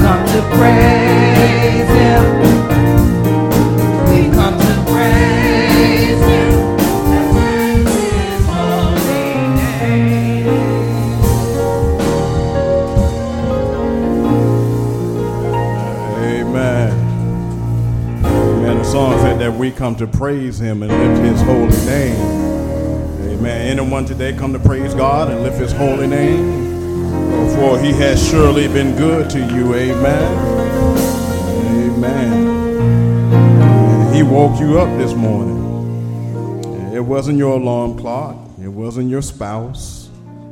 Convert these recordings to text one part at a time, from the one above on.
come to praise him. We come to praise him and praise his holy name. Amen. Amen. The song said that we come to praise him and lift his holy name. Amen. Anyone today come to praise God and lift his holy name? For he has surely been good to you. Amen. Amen. And he woke you up this morning. It wasn't your alarm clock. It wasn't your spouse.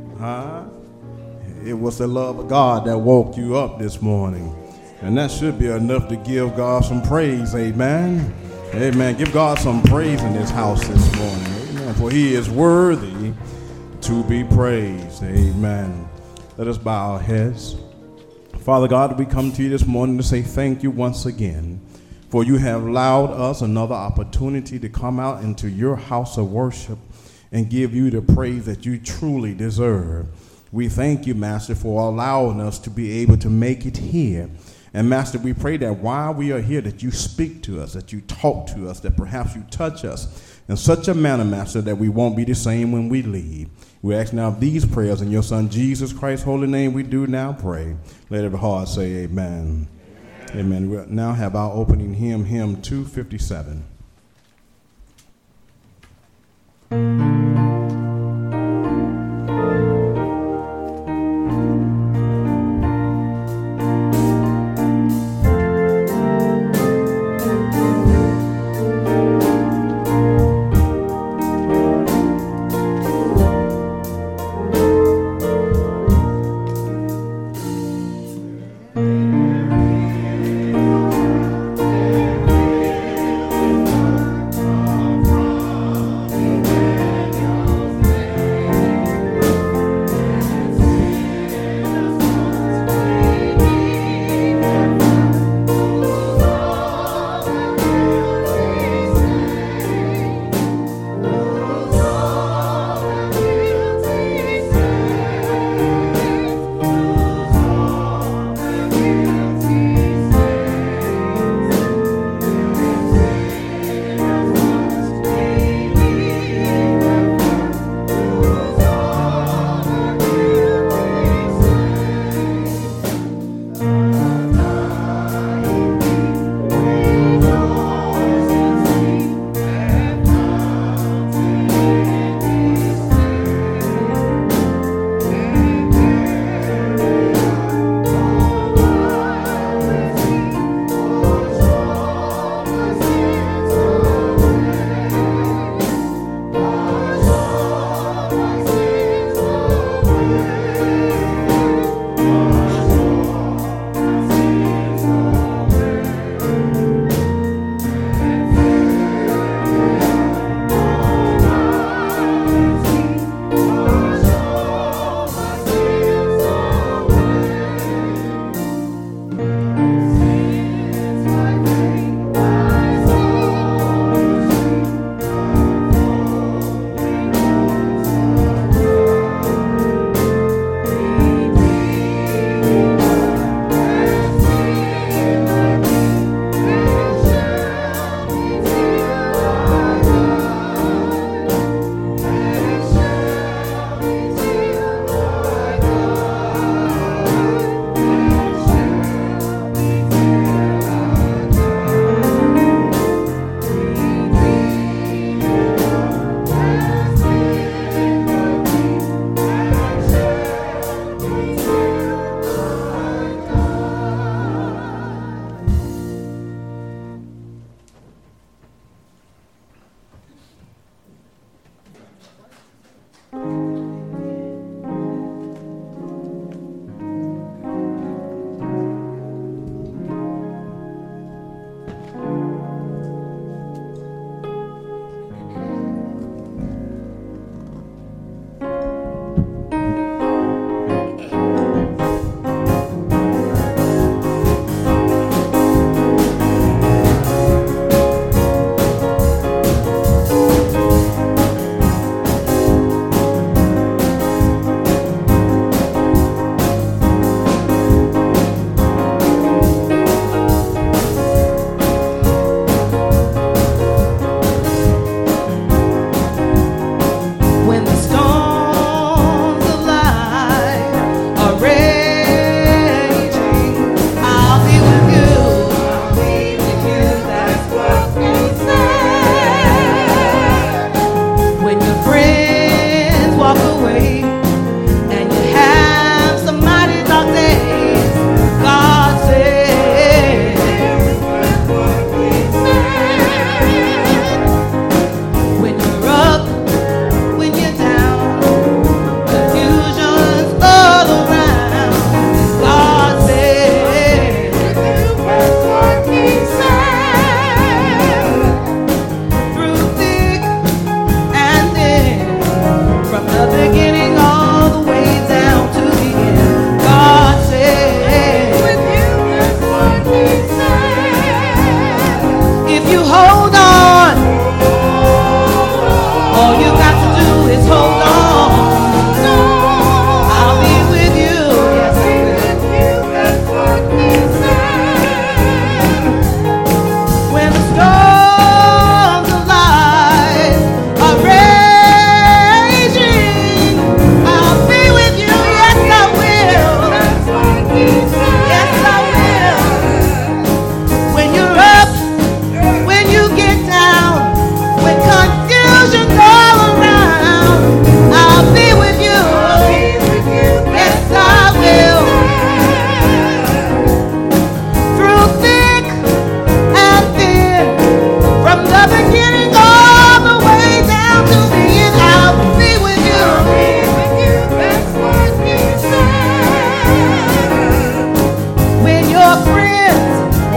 It was the love of God that woke you up this morning. And that should be enough to give God some praise. Amen. Amen. Give God some praise in this house this morning. Amen. For he is worthy to be praised. Amen. Let us bow our heads. Father God, we come to you this morning to say thank you once again, for you have allowed us another opportunity to come out into your house of worship and give you the praise that you truly deserve. We thank you, Master, for allowing us to be able to make it here. And Master, we pray that while we are here, that you speak to us, that you talk to us, that perhaps you touch us in such a manner, Master, that we won't be the same when we leave. We ask now these prayers in your Son, Jesus Christ's holy name, we do now pray. Let every heart say amen. Amen. Amen. We'll now have our opening hymn, hymn 257.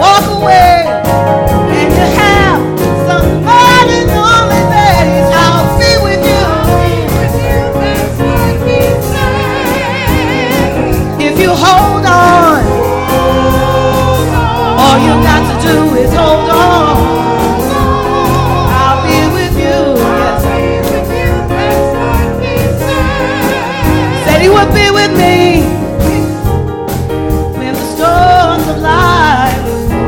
walk away and you have somebody only days. I'll be with you. If you hold on, all you got to do is hold on. I'll be with you. Yes. Said he would be with me when the storms of life.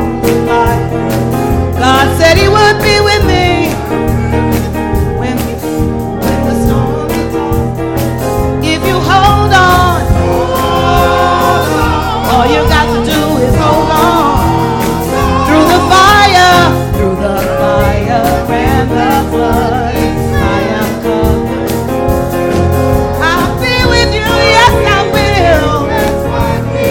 God said he would be with me when the storms are tossed. If you hold on, all you got to do is hold on. Through the fire and the flood, I am covered. I'll be with you, yes I will. That's what he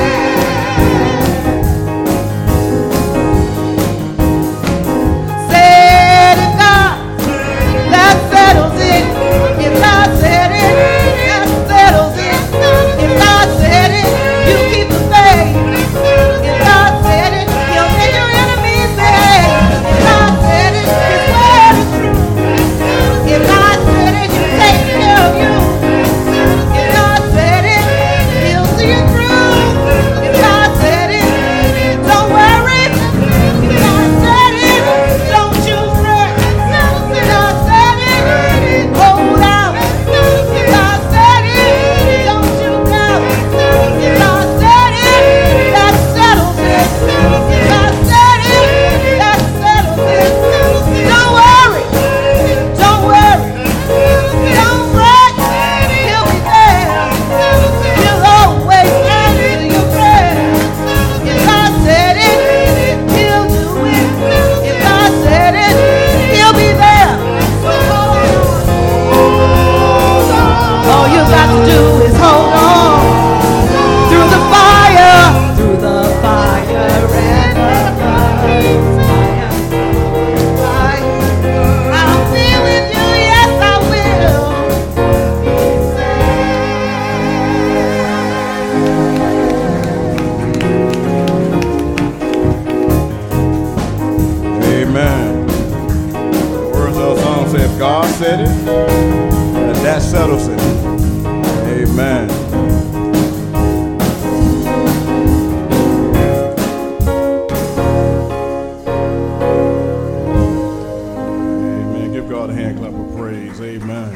said. If God, that settles it. If God said it, that settles it. If God said it, you keep the faith. If God said it, he'll make your enemies pay. If God said it, his word is true. If God said it, he'll take care of you. If God said it, he'll see you through. If God said it, don't worry. If God said it, don't you fret. If God said it, hold out. If God said it, don't you doubt. If God said it, that settles it. If God said it, that settles it. Don't worry. Don't worry. Don't fret. He'll be there. He'll always answer your prayers. If God said it, he'll do it. If God said it, he'll be there. All you got to do is hold on. Through the fire and the flood. I'll be with you, yes I will. Amen. The words of the song say, if God said it, that settles it. Amen. Amen. Give God a hand clap of praise. Amen.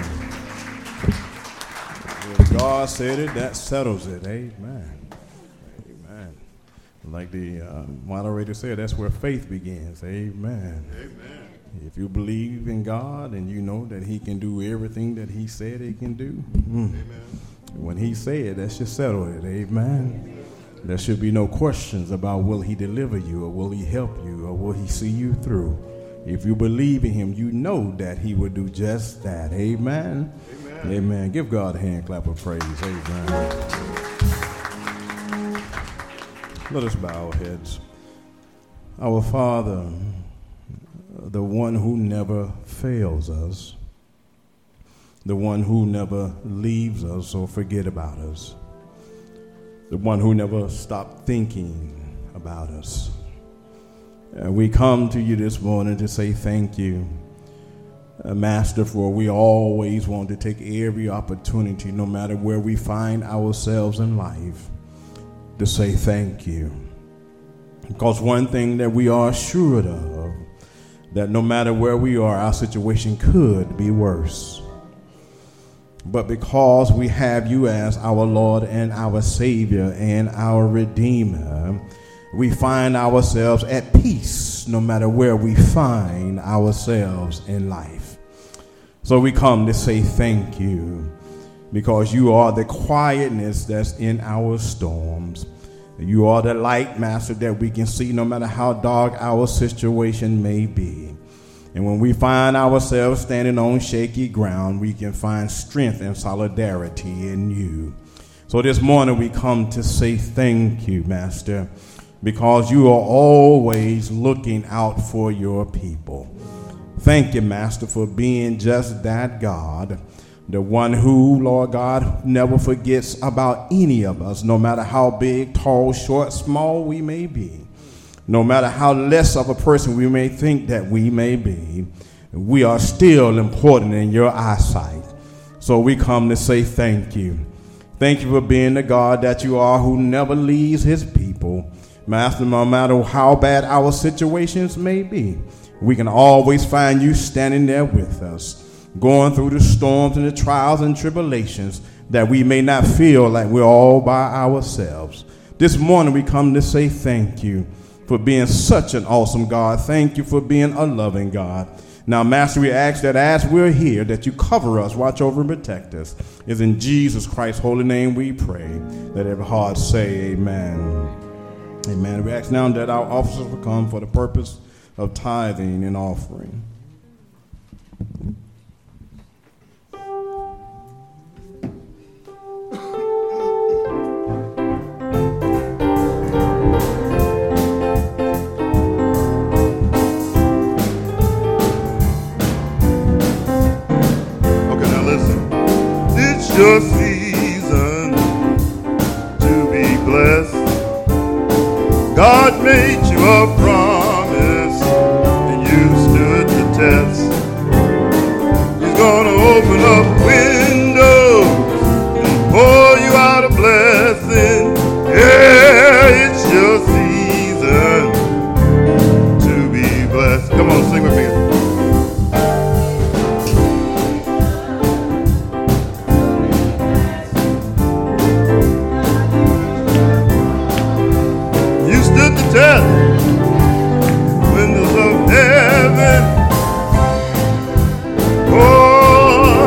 If God said it, that settles it. Amen. Amen. Like the moderator said, that's where faith begins. Amen. Amen. If you believe in God and you know that he can do everything that he said he can do, when he said, that should settle it. Amen. There should be no questions about will he deliver you or will he help you or will he see you through. If you believe in him, you know that he will do just that. Amen. Amen. Amen. Give God a hand clap of praise. Amen. Let us bow our heads. Our Father, the one who never fails us, the one who never leaves us or forget about us, the one who never stopped thinking about us. We come to you this morning to say thank you, Master, for we always want to take every opportunity, no matter where we find ourselves in life, to say thank you. Because one thing that we are assured of, that no matter where we are, our situation could be worse. But because we have you as our Lord and our Savior and our Redeemer, we find ourselves at peace no matter where we find ourselves in life. So we come to say thank you, because you are the quietness that's in our storms. You are the light, Master, that we can see no matter how dark our situation may be. And when we find ourselves standing on shaky ground, we can find strength and solidarity in you. So this morning we come to say thank you, Master, because you are always looking out for your people. Thank you, Master, for being just that God, the one who, Lord God, never forgets about any of us, no matter how big, tall, short, small we may be. No matter how less of a person we may think that we may be, we are still important in your eyesight. So we come to say thank you. Thank you for being the God that you are, who never leaves his people. Master, no matter how bad our situations may be, we can always find you standing there with us, going through the storms and the trials and tribulations that we may not feel like we're all by ourselves. This morning we come to say thank you for being such an awesome God. Thank you for being a loving God. Now, Master, we ask that as we're here, that you cover us, watch over, and protect us. It's in Jesus Christ's holy name we pray. Let every heart say amen. Amen. We ask now that our officers will come for the purpose of tithing and offering. Your season to be blessed. God made you a promise and you stood the test. He's gonna open up windows and pour you out a blessing. Yeah, it's your season to be blessed. Come on, sing with me. Windows of heaven, oh,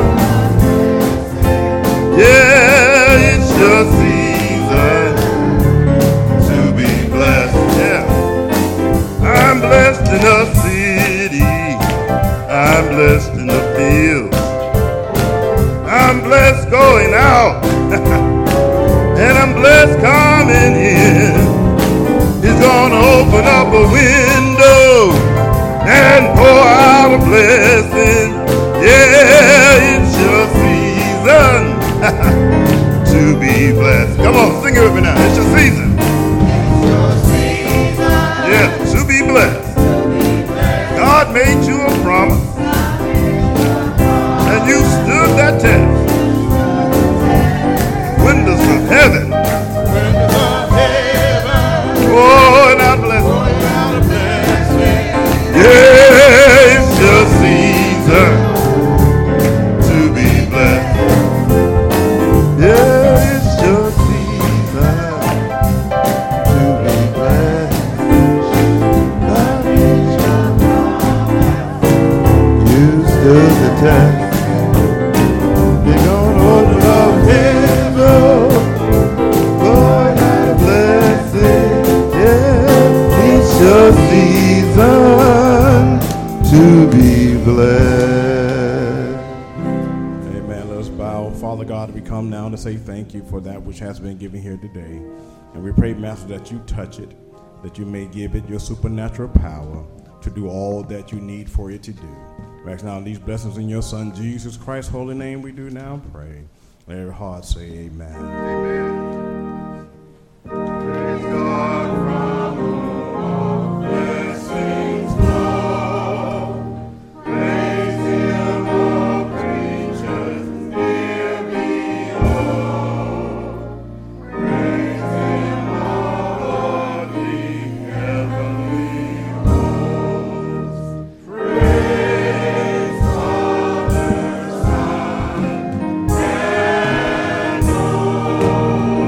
yeah, it's your season to be blessed. Yeah, I'm blessed in the city, I'm blessed in the fields, I'm blessed going out, and I'm blessed coming in. He's gonna open up a window and pour out a blessing. Yeah, it's your season to be blessed. Come on, sing it with me now. It's your season. Yeah, to be blessed. God made you a promise, and you stood that test. Windows of heaven. Oh, and I bless you. Yeah, it's your season to be blessed. Yeah, it's your season to be blessed. God is your promise. You stood the test. You're gonna open up heaven. Lord, I bless it. It's your season to be blessed. Amen. Let us bow. Father God, we come now to say thank you for that which has been given here today. And we pray, Master, that you touch it, that you may give it your supernatural power to do all that you need for it to do. We ask now these blessings in your Son, Jesus Christ's holy name we do now pray. Let every heart say amen. Amen. Praise God from whom all blessings flow. Praise him, all creatures near below. Praise him, all of the heavenly hosts. Praise Father, Son, and Holy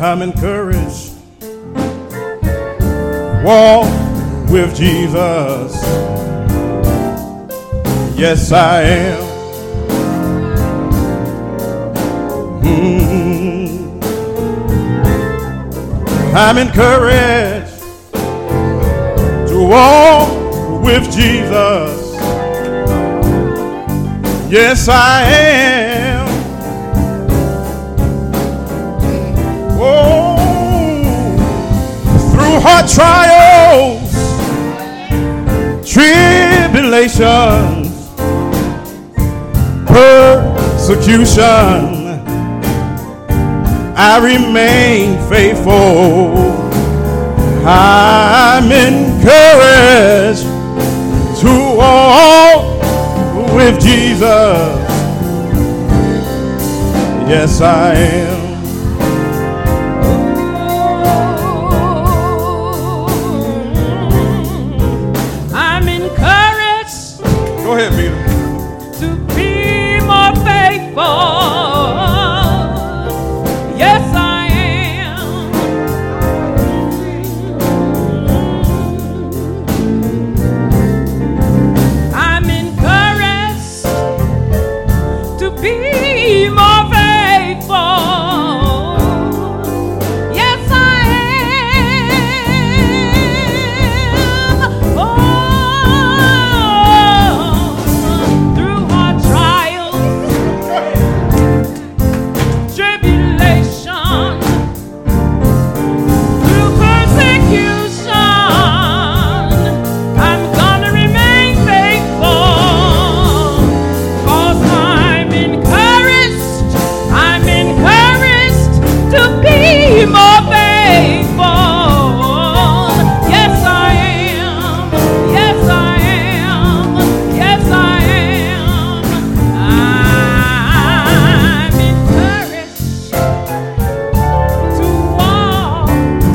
I'm encouraged. Walk with Jesus. Yes, I am. I'm encouraged to walk with Jesus. Yes, I am. Oh, through hard trials, tribulations, persecution, I remain faithful. I'm encouraged to walk with Jesus. Yes, I am. I'm encouraged. Go ahead, Peter. To be more faithful. Yes, I am. I'm encouraged to be more faithful. Yes, I am. Oh, through hard trials, tribulation, through persecution, I'm gonna remain faithful. 'Cause I'm encouraged to be more faithful. Yes, I am. Yes, I am. Yes, I am. I'm encouraged to walk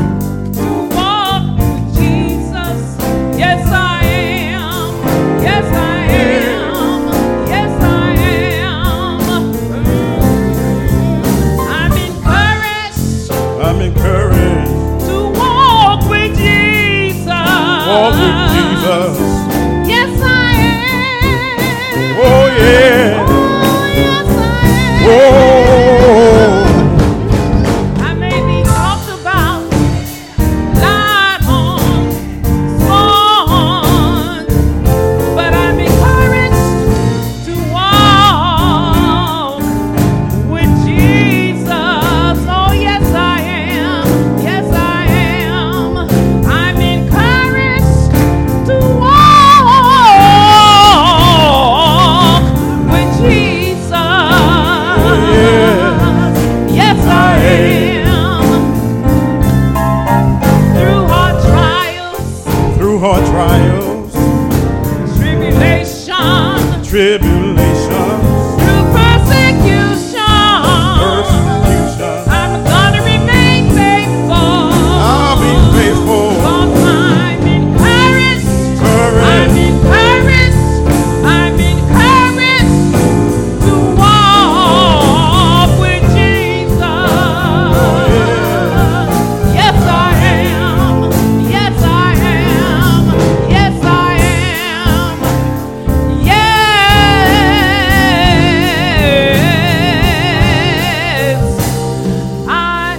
with Jesus. Yes, I am. Yes, I am. Yes, I am. I'm encouraged to walk with Jesus. Walk with Jesus. Yes, I am. Oh, yeah. Oh, yes, I am. Oh, I may be talked about, lied on, scorned, but I'm encouraged to walk with Jesus. Oh, yes, I am. Yes, I am. I'm encouraged to walk with Jesus. Yes, I am. Through hard trials, through hard trials, tribulation, tribulation, through persecution, I'm gonna remain faithful. I'll be faithful. 'Cause I'm encouraged. I'm encouraged to walk with Jesus. Yes, I am. Yes, I am. Yes, I am. Yes, I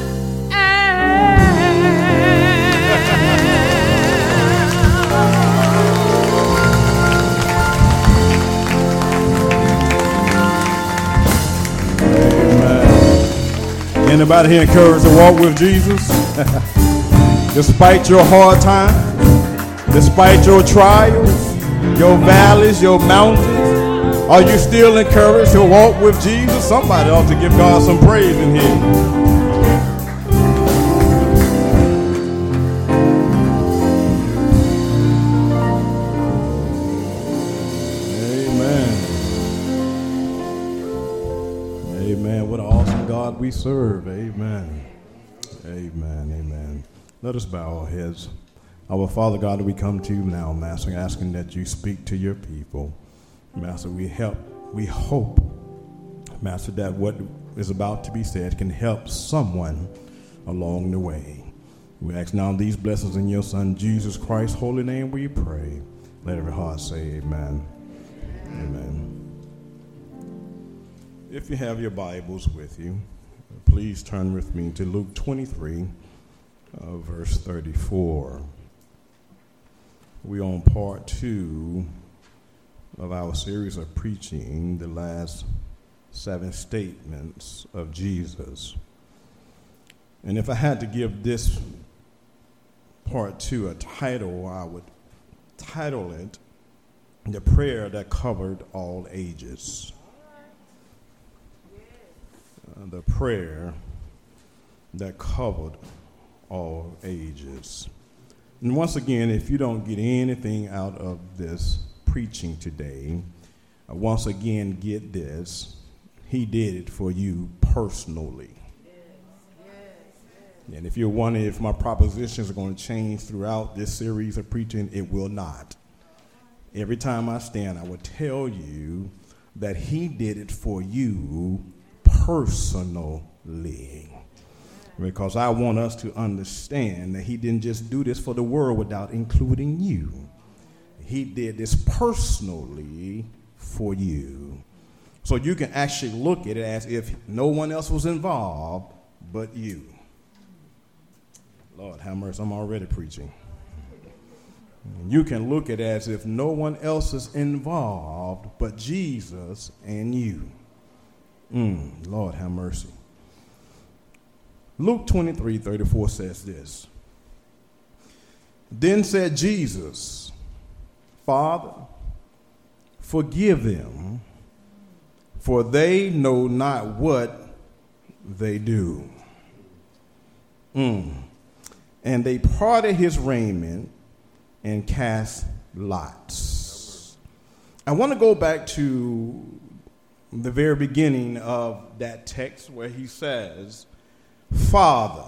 Amen. Anybody here encouraged to walk with Jesus? Despite your hard times, despite your trials, your valleys, your mountains, are you still encouraged to walk with Jesus? Somebody ought to give God some praise in here. Amen. What an awesome God we serve. Amen. Amen. Amen. Let us bow our heads. Our Father God, we come to you now, Master, asking that you speak to your people. Master, we hope, Master, that what is about to be said can help someone along the way. We ask now these blessings in your Son, Jesus Christ's holy name we pray. Let every heart say amen. Amen. If you have your Bibles with you, please turn with me to Luke 23, verse 34. We're on part 2 of our series of preaching the last 7 statements of Jesus. And if I had to give this part 2 a title, I would title it The Prayer That Covered All Ages. The prayer that covered all ages. And once again, if you don't get anything out of this preaching today, once again, get this. He did it for you personally. And if you're wondering if my propositions are going to change throughout this series of preaching, it will not. Every time I stand, I will tell you that he did it for you personally. Because I want us to understand that he didn't just do this for the world without including you. He did this personally for you. So you can actually look at it as if no one else was involved but you. Lord have mercy, I'm already preaching. You can look at it as if no one else is involved but Jesus and you. Lord have mercy. Luke 23:34 says this. Then said Jesus, Father, forgive them, for they know not what they do. And they parted his raiment and cast lots. I want to go back to the very beginning of that text where he says, Father,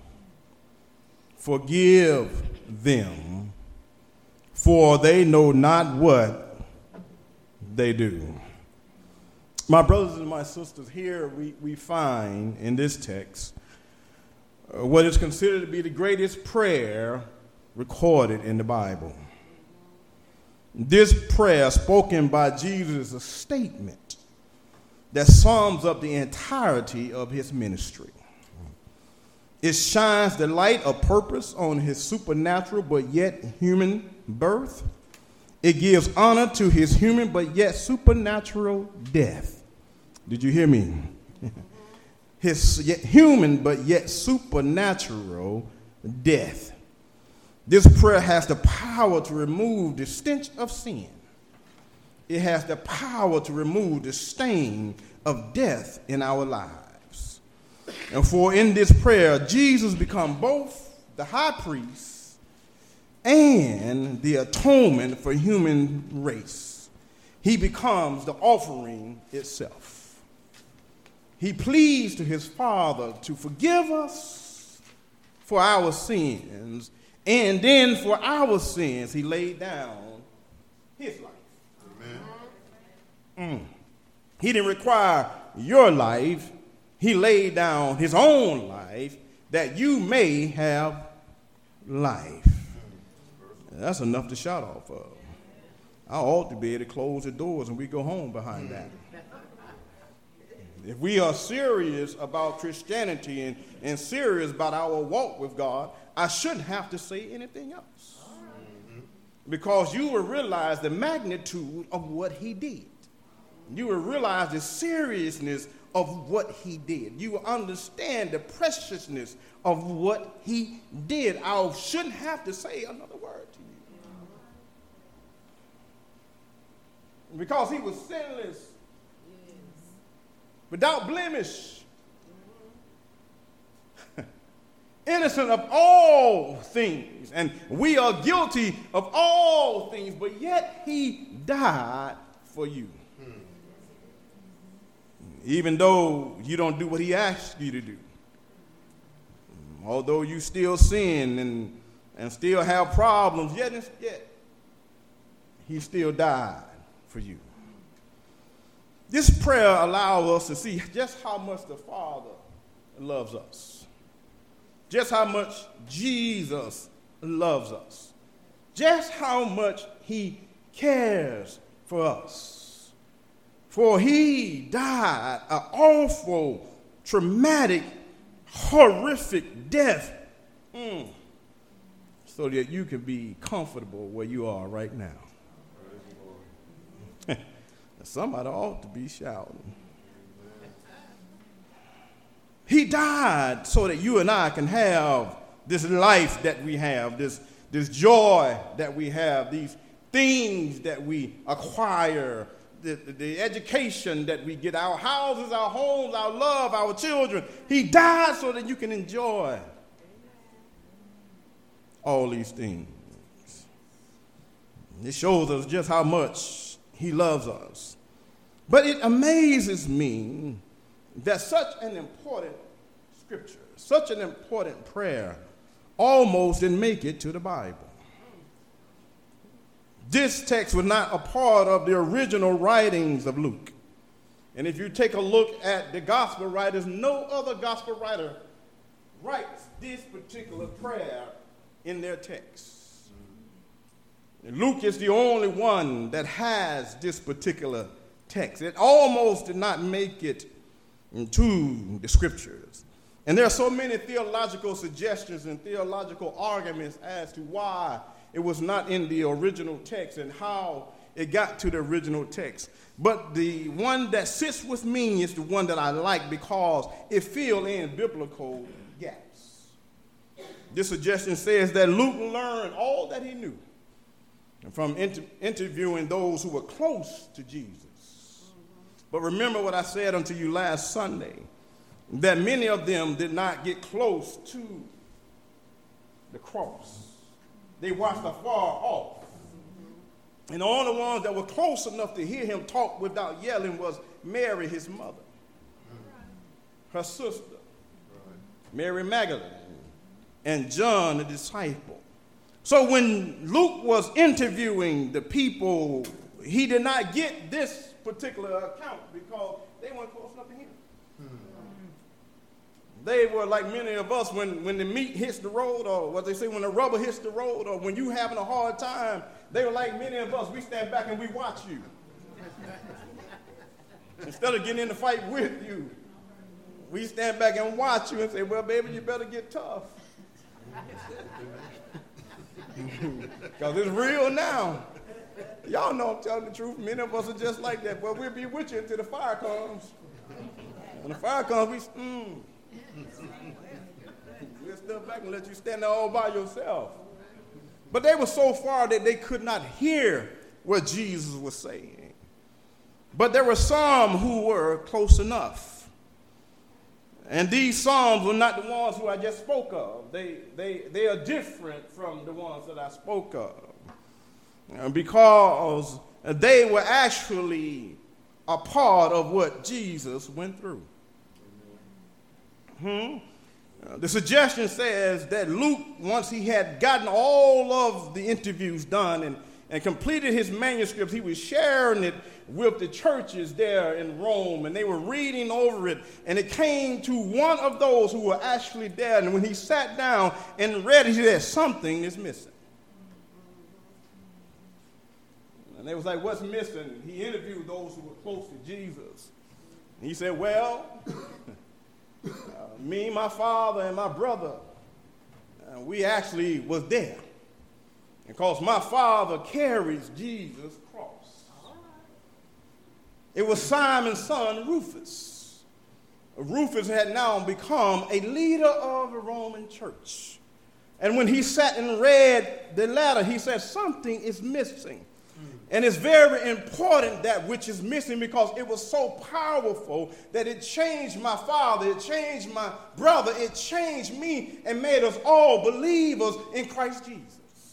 forgive them, for they know not what they do. My brothers and my sisters, here we find in this text what is considered to be the greatest prayer recorded in the Bible. This prayer spoken by Jesus is a statement that sums up the entirety of his ministry. It shines the light of purpose on his supernatural but yet human birth. It gives honor to his human but yet supernatural death. Did you hear me? His yet human but yet supernatural death. This prayer has the power to remove the stench of sin. It has the power to remove the stain of death in our lives. And for in this prayer, Jesus becomes both the high priest and the atonement for human race. He becomes the offering itself. He pleads to his Father to forgive us for our sins, and then for our sins, he laid down his life. Amen. He didn't require your life. He laid down his own life that you may have life. That's enough to shout off of. I ought to be able to close the doors and we go home behind that. If we are serious about Christianity and serious about our walk with God, I shouldn't have to say anything else. Because you will realize the magnitude of what he did. You will realize the seriousness of what he did. You will understand the preciousness of what he did. I shouldn't have to say another word to you. Because he was sinless, without blemish, innocent of all things, and we are guilty of all things, but yet he died for you. Even though you don't do what he asked you to do, although you still sin and still have problems, yet he still died for you. This prayer allows us to see just how much the Father loves us. just how much Jesus loves us, just how much he cares for us. For he died an awful, traumatic, horrific death so that you can be comfortable where you are right now. Somebody ought to be shouting. He died so that you and I can have this life that we have, this joy that we have, these things that we acquire, the education that we get, our houses, our homes, our love, our children. He died so that you can enjoy all these things. It shows us just how much he loves us. But it amazes me that such an important scripture, such an important prayer, almost didn't make it to the Bible. This text was not a part of the original writings of Luke. And if you take a look at the gospel writers, no other gospel writer writes this particular prayer in their text. Luke is the only one that has this particular text. It almost did not make it into the scriptures. And there are so many theological suggestions and theological arguments as to why it was not in the original text and how it got to the original text. But the one that sits with me is the one that I like because it fills in biblical gaps. This suggestion says that Luke learned all that he knew from interviewing those who were close to Jesus. But remember what I said unto you last Sunday, that many of them did not get close to the cross. They watched afar off. And the only ones that were close enough to hear him talk without yelling was Mary, his mother, her sister, Mary Magdalene, and John, the disciple. So when Luke was interviewing the people, he did not get this particular account because they weren't close enough to him. They were like many of us when the meat hits the road, or what they say, when the rubber hits the road, or when you having a hard time. They were like many of us. We stand back and we watch you. Instead of getting in the fight with you, we stand back and watch you and say, well, baby, you better get tough. Because it's real now. Y'all know I'm telling the truth. Many of us are just like that. But we'll be with you until the fire comes. When the fire comes, we'll step back and let you stand there all by yourself. But they were so far that they could not hear what Jesus was saying. But there were some who were close enough. And these psalms were not the ones who I just spoke of. They are different from the ones that I spoke of. Because they were actually a part of what Jesus went through. The suggestion says that Luke, once he had gotten all of the interviews done and completed his manuscripts, he was sharing it with the churches there in Rome, and they were reading over it, and it came to one of those who were actually there, and when he sat down and read it, he said, something is missing. And they was like, what's missing? He interviewed those who were close to Jesus. And he said, well, me, my father, and my brother, we actually was there. Because my father carries Jesus' cross. It was Simon's son, Rufus. Rufus had now become a leader of the Roman church. And when he sat and read the letter, he said, something is missing. And it's very important that which is missing because it was so powerful that it changed my father, it changed my brother, it changed me and made us all believers in Christ Jesus.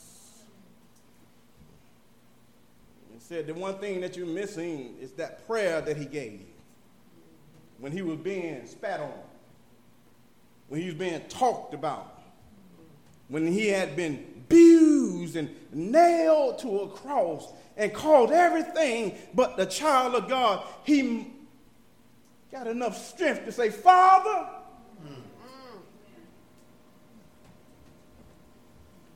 It said the one thing that you're missing is that prayer that he gave you when he was being spat on, when he was being talked about, when he had been abused and nailed to a cross and called everything but the child of God. He got enough strength to say, Father,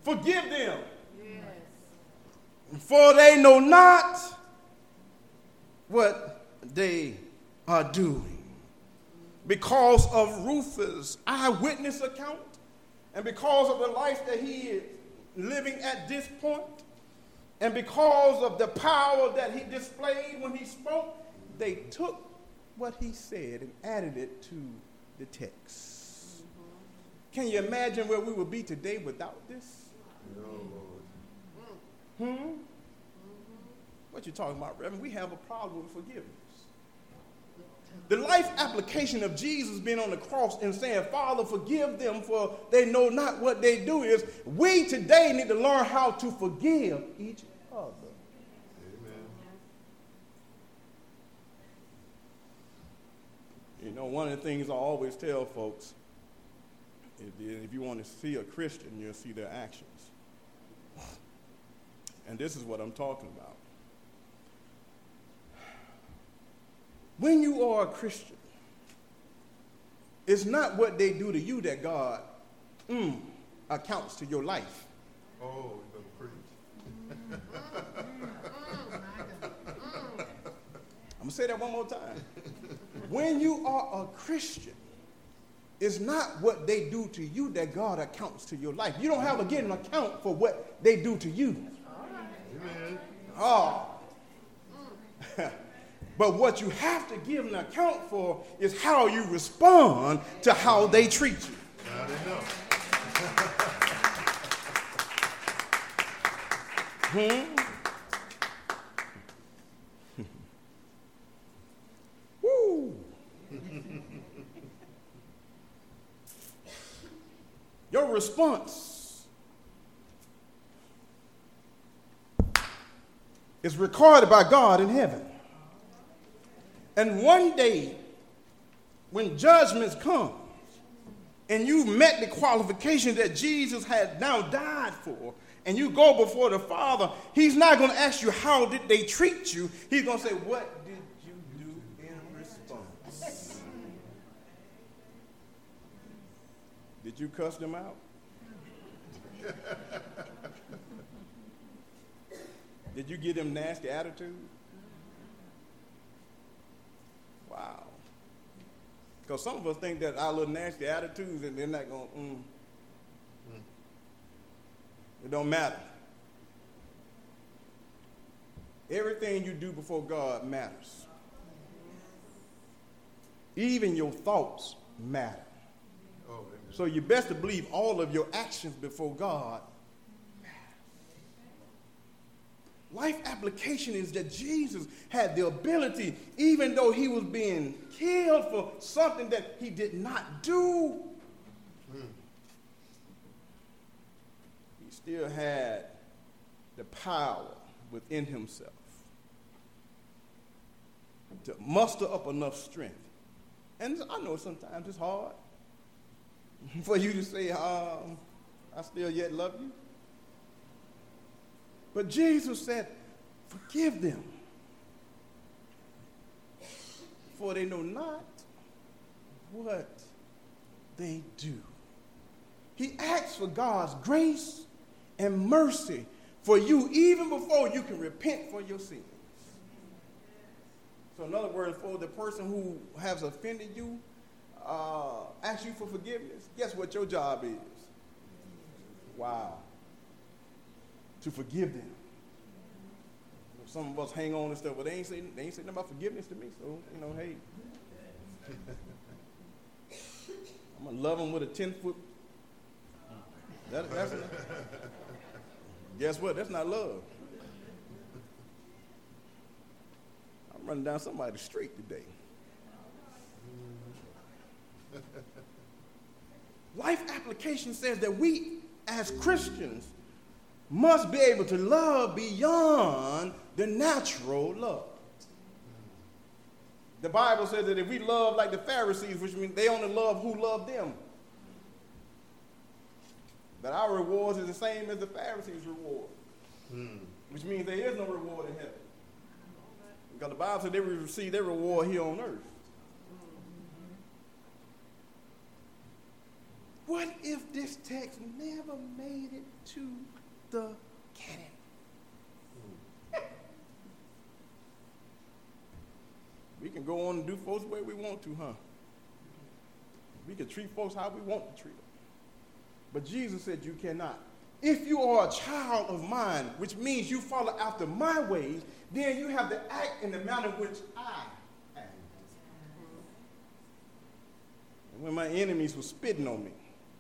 Forgive them. Yes. For they know not what they are doing. Because of Rufus' eyewitness account, and because of the life that he is living at this point, and because of the power that he displayed when he spoke, they took what he said and added it to the text. Can you imagine where we would be today without this? What you talking about, Reverend? We have a problem with forgiveness. The life application of Jesus being on the cross and saying, Father, forgive them, for they know not what they do, is we today need to learn how to forgive each other. Amen. You know, one of the things I always tell folks, if you want to see a Christian, you'll see their actions. And this is what I'm talking about. When you are a Christian, it's not what they do to you that God accounts to your life. Oh, you're going to preach. I'm going to say that one more time. When you are a Christian, it's not what they do to you that God accounts to your life. You don't have to get an account for what they do to you. Amen. Oh. But what you have to give an account for is how you respond to how they treat you. I don't know. Woo. Your response is recorded by God in heaven. And one day, when judgments come, and you've met the qualifications that Jesus had now died for, and you go before the Father, he's not going to ask you, how did they treat you? He's going to say, what did you do in response? Did you cuss them out? Did you give them nasty attitude? Wow. Because some of us think that our little nasty attitudes, and they're not going, It don't matter. Everything you do before God matters. Even your thoughts matter. Oh, so you best to believe all of your actions before God matter. Life application is that Jesus had the ability, even though he was being killed for something that he did not do, he still had the power within himself to muster up enough strength. And I know sometimes it's hard for you to say, I still yet love you. But Jesus said, forgive them, for they know not what they do. He asks for God's grace and mercy for you even before you can repent for your sins. So in other words, for the person who has offended you, asks you for forgiveness, guess what your job is? Wow. To forgive them. Some of us hang on and stuff, but they ain't saying nothing about forgiveness to me. So, hey, I'm going to love them with a 10-foot. That's guess what? That's not love. I'm running down somebody's street today. Life application says that we, as Christians, must be able to love beyond the natural love. The Bible says that if we love like the Pharisees, which means they only love who love them, that our rewards is the same as the Pharisees' reward, which means there is no reward in heaven. Because the Bible said they will receive their reward here on earth. What if this text never made it to the canon. We can go on and do folks the way we want to, huh? We can treat folks how we want to treat them. But Jesus said you cannot. If you are a child of mine, which means you follow after my ways, then you have to act in the manner in which I act. And when my enemies were spitting on me,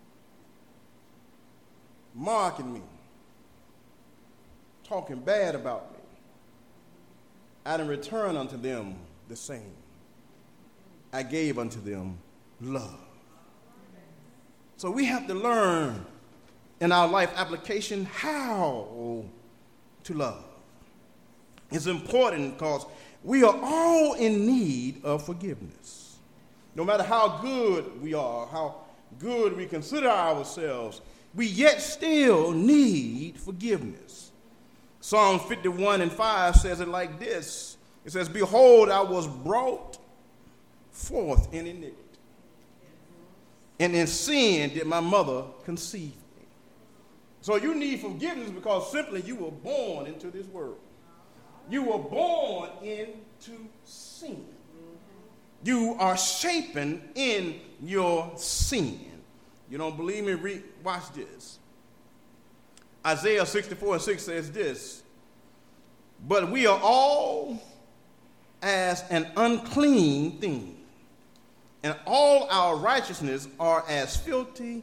mocking me, talking bad about me, I didn't return unto them the same. I gave unto them love. So we have to learn in our life application how to love. It's important because we are all in need of forgiveness. No matter how good we are, how good we consider ourselves, we yet still need forgiveness. Psalm 51:5 says it like this. It says, behold, I was brought forth in iniquity, and in sin did my mother conceive me. So you need forgiveness because simply you were born into this world. You were born into sin. You are shapen in your sin. You don't believe me? Watch this. Isaiah 64:6 says this, but we are all as an unclean thing, and all our righteousness are as filthy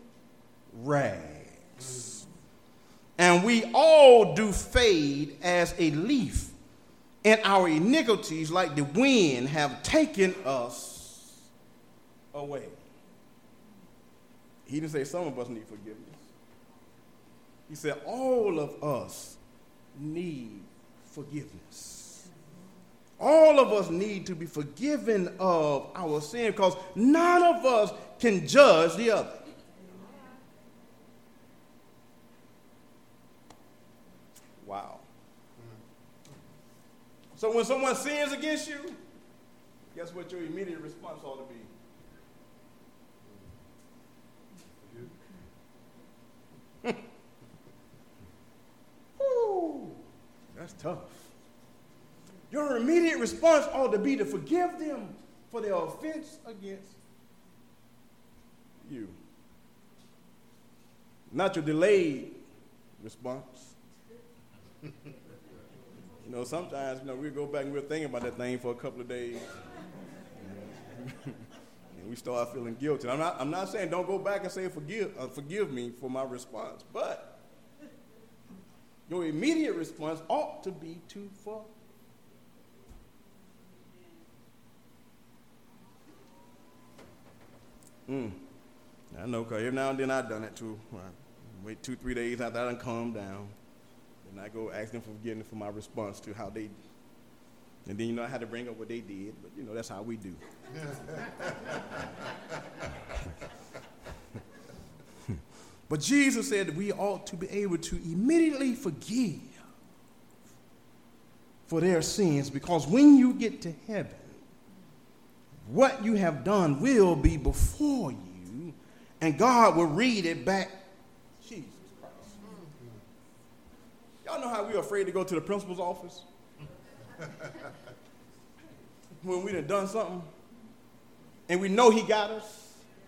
rags. And we all do fade as a leaf, and our iniquities like the wind have taken us away. He didn't say some of us need forgiveness. He said all of us need forgiveness. All of us need to be forgiven of our sin because none of us can judge the other. Wow. So when someone sins against you, guess what your immediate response ought to be? Woo, that's tough. Your immediate response ought to be to forgive them for their offense against you. Not your delayed response. Sometimes, we'll go back and we'll think about that thing for a couple of days. And we start feeling guilty. I'm not saying don't go back and say forgive me for my response, but your immediate response ought to be to forgive. I know, because every now and then I've done it too. Wait 2-3 days after I done calmed down. And I go ask them for forgiveness for my response to how they, and then I had to bring up what they did, but that's how we do. But Jesus said that we ought to be able to immediately forgive for their sins, because when you get to heaven, what you have done will be before you, and God will read it back. Jesus Christ. Y'all know how we're afraid to go to the principal's office? When we done something, and we know he got us.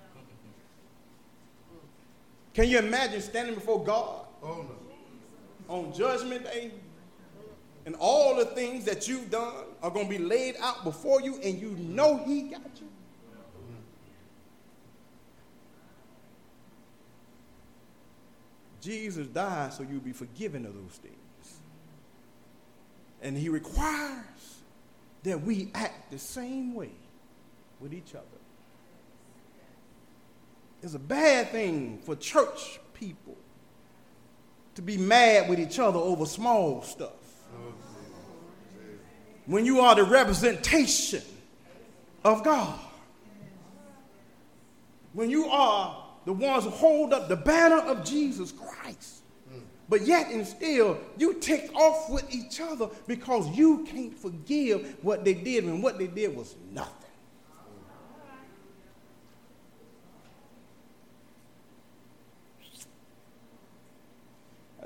Can you imagine standing before God on Judgment Day, and all the things that you've done are going to be laid out before you, and you know he got you? Jesus died so you'll be forgiven of those things. And he requires that we act the same way with each other. It's a bad thing for church people to be mad with each other over small stuff. When you are the representation of God. When you are the ones who hold up the banner of Jesus Christ. But yet and still, you tick off with each other because you can't forgive what they did when what they did was nothing.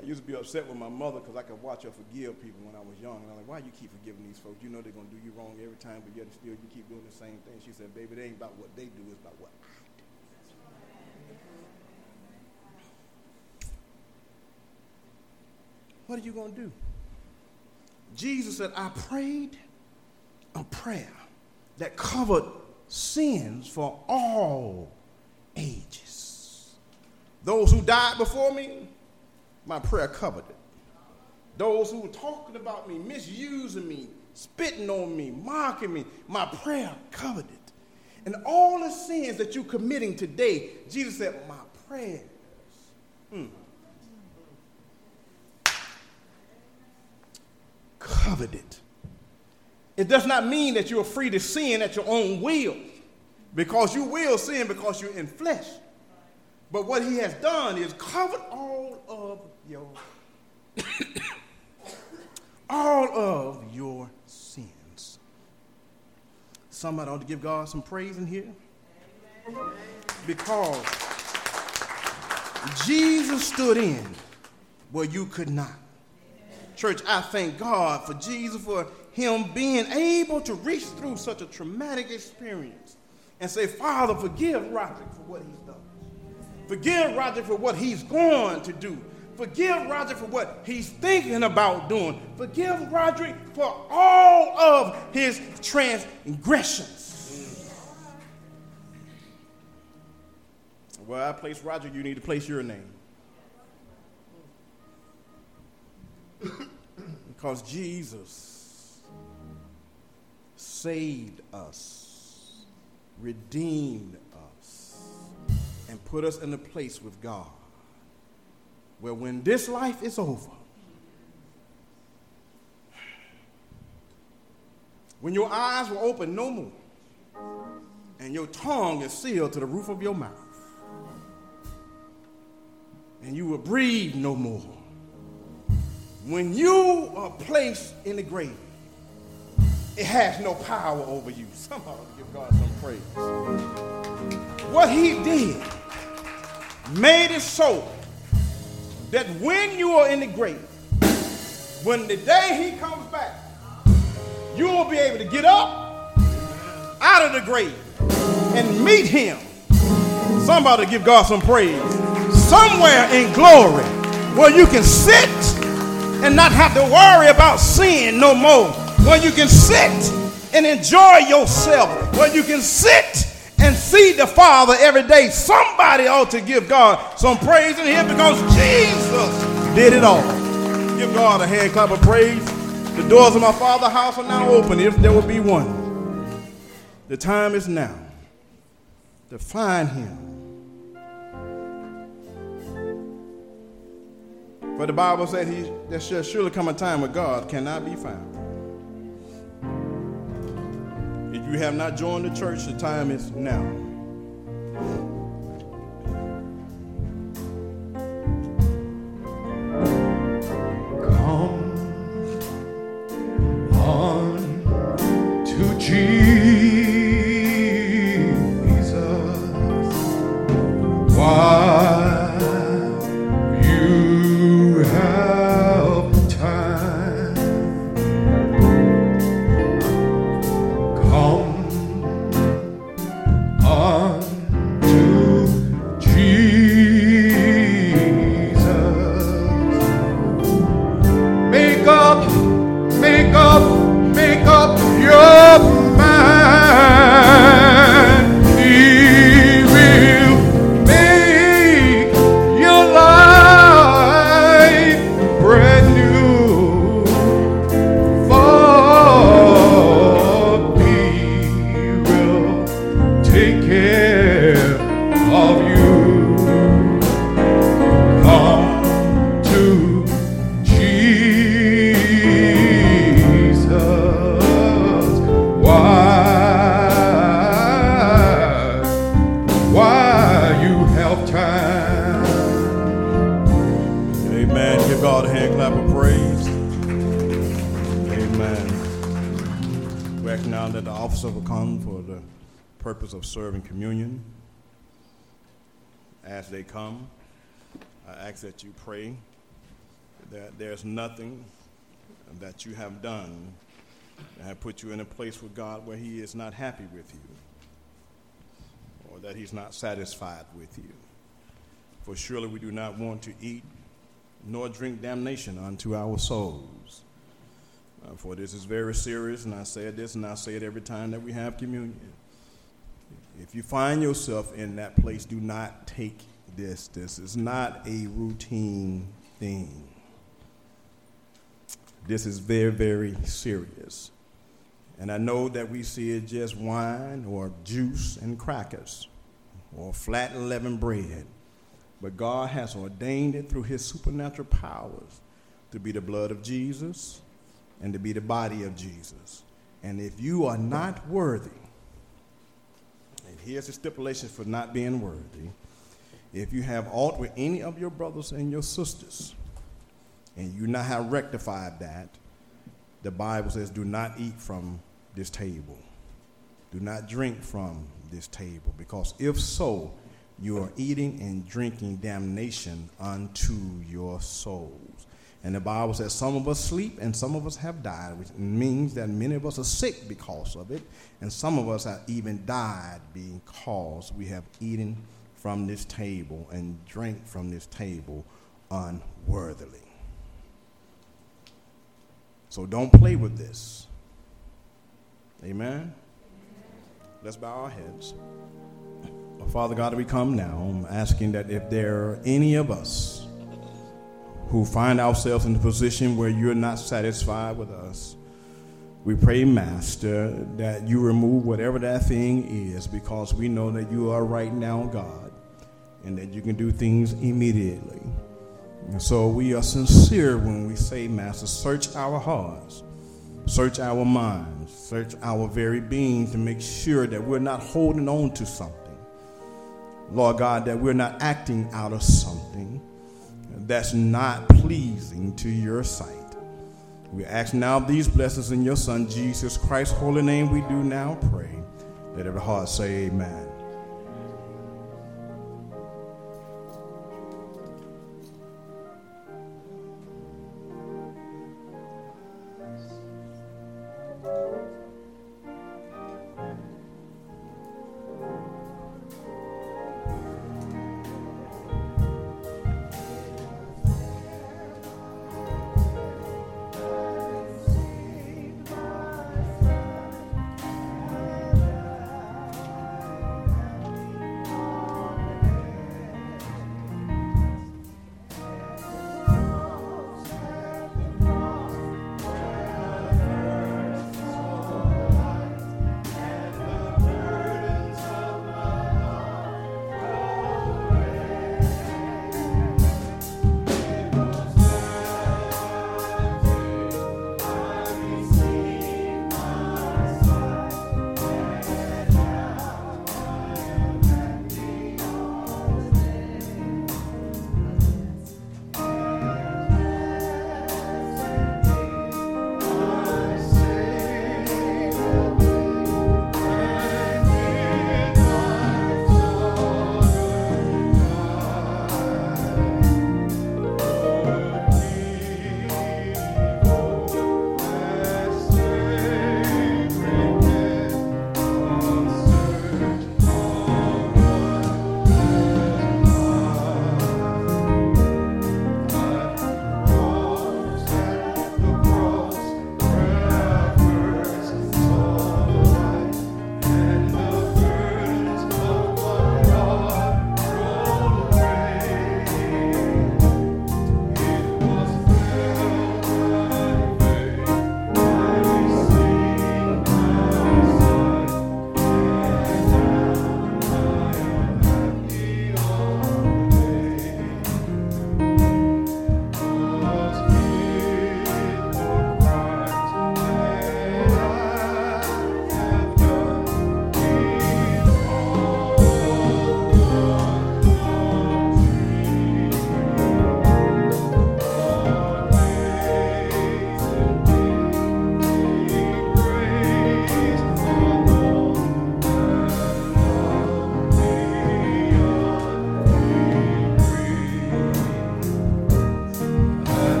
I used to be upset with my mother because I could watch her forgive people when I was young. And I'm like, why you keep forgiving these folks? You know they're going to do you wrong every time, but yet still you keep doing the same thing. She said, baby, it ain't about what they do, it's about what I do. What are you going to do? Jesus said, I prayed a prayer that covered sins for all ages. Those who died before me, my prayer covered it. Those who were talking about me, misusing me, spitting on me, mocking me, my prayer covered it. And all the sins that you're committing today, Jesus said, my prayers. Covered it. It does not mean that you're free to sin at your own will, because you will sin because you're in flesh. But what he has done is covered all of your sins. Somebody ought to give God some praise in here. Because Jesus stood in where you could not. Church, I thank God for Jesus, for him being able to reach through such a traumatic experience and say, Father, forgive Roderick for what he's done. Forgive Roderick for what he's going to do. Forgive Roderick for what he's thinking about doing. Forgive Roderick for all of his transgressions. Where I place Roderick, you need to place your name. Because Jesus saved us, redeemed us, and put us in a place with God where when this life is over, when your eyes will open no more and your tongue is sealed to the roof of your mouth and you will breathe no more, when you are placed in the grave, it has no power over you. Somebody give God some praise. What he did made it so that when you are in the grave, when the day he comes back, you will be able to get up out of the grave and meet him. Somebody give God some praise. Somewhere in glory where you can sit and not have to worry about sin no more. Where you can sit and enjoy yourself. Where you can sit and see the Father every day. Somebody ought to give God some praise in here because Jesus did it all. Give God a hand clap of praise. The doors of my Father's house are now open if there will be one. The time is now to find him. For the Bible said there shall surely come a time when God cannot be found. If you have not joined the church, the time is now. Come on to Jesus. Why? Make up your mind. He will make your life brand new. For he will take care of you. Come to God a hand clap of praise. Amen. We ask now that the officer will come for the purpose of serving communion. As they come, I ask that you pray that there's nothing that you have done that have put you in a place with God where he is not happy with you or that he's not satisfied with you. For surely we do not want to eat nor drink damnation unto our souls. For this is very serious, and I say this and I say it every time that we have communion. If you find yourself in that place, do not take this. This is not a routine thing. This is very, very serious. And I know that we see it just wine or juice and crackers or flat leavened bread. But God has ordained it through his supernatural powers to be the blood of Jesus and to be the body of Jesus. And if you are not worthy, and here's the stipulation for not being worthy, if you have aught with any of your brothers and your sisters, and you not have rectified that, the Bible says, do not eat from this table. Do not drink from this table, because if so, you are eating and drinking damnation unto your souls. And the Bible says some of us sleep and some of us have died, which means that many of us are sick because of it, and some of us have even died because we have eaten from this table and drank from this table unworthily. So don't play with this. Amen? Let's bow our heads. Father God, we come now. I'm asking that if there are any of us who find ourselves in a position where you're not satisfied with us, we pray, Master, that you remove whatever that thing is, because we know that you are right now, God, and that you can do things immediately. And so we are sincere when we say, Master, search our hearts, search our minds, search our very being to make sure that we're not holding on to something. Lord God, that we're not acting out of something that's not pleasing to your sight. We ask now these blessings in your Son, Jesus Christ's holy name we do now pray. Let every heart say amen.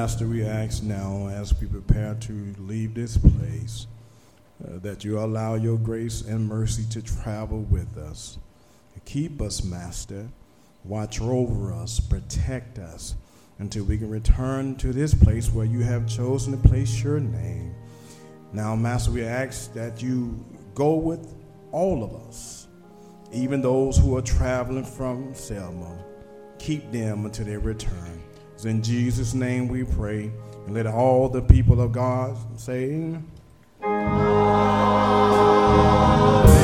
Master, we ask now as we prepare to leave this place that you allow your grace and mercy to travel with us. Keep us, Master. Watch over us, protect us until we can return to this place where you have chosen to place your name. Now, Master, we ask that you go with all of us, even those who are traveling from Selma. Keep them until they return. It's in Jesus' name we pray. And let all the people of God say, Amen.